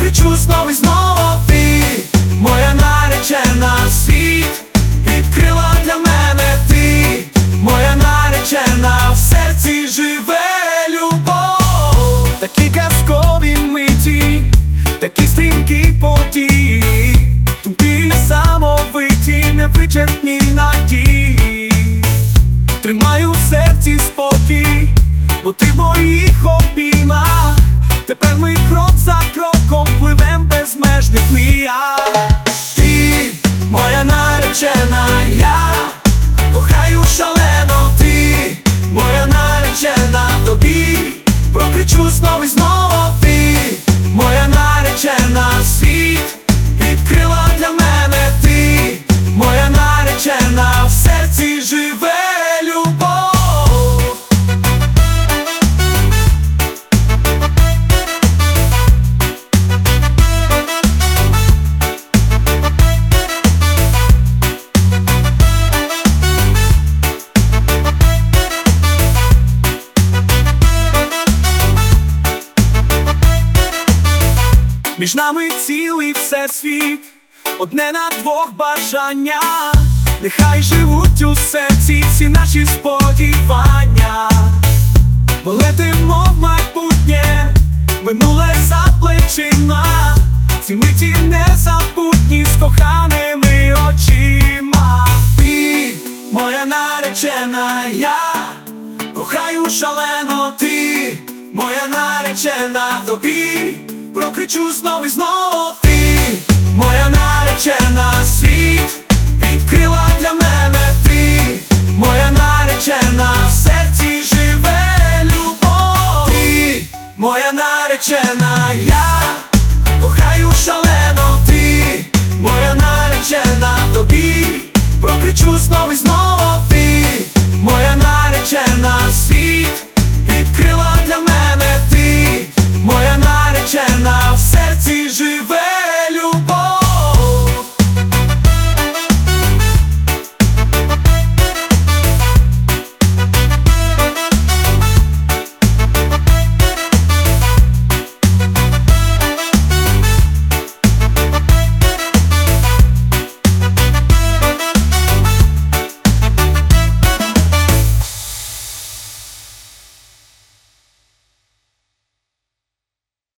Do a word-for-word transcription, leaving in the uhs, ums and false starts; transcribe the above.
прокричу знову і знову. Ти, моя наречена, світ відкрила для мене. Ти, моя наречена, в серці живе любов. Такі казкові миті, такі стрімкі події, тобі несамовиті, невичерпні надії. Тримаю в серці спокій, бо ти в моїх обіймах. Тепер ми крок за кроком пливем безмежних мріях. Ти, моя наречена, я кохаю шалено. Ти, моя наречена, тобі прокричу знову і знову. Ти, моя наречена, світ відкрила для мене. Ти, моя наречена, в серці живе любов. Між нами цілий всесвіт, одне на двох бажання. Нехай живуть у серці всі наші сподівання. Бо летимо в майбутнє, минуле за плечима. Ці миті незабутні з коханими очима. Ти, моя наречена, я кохаю шалено. Ти, моя наречена, тобі прокричу знову і знову. Ти, моя наречена, світ відкрила для мене. Ти, моя наречена, в серці живе любов. Ти, моя наречена, я кохаю шалено. Ти, моя наречена, тобі прокричу знову і знову.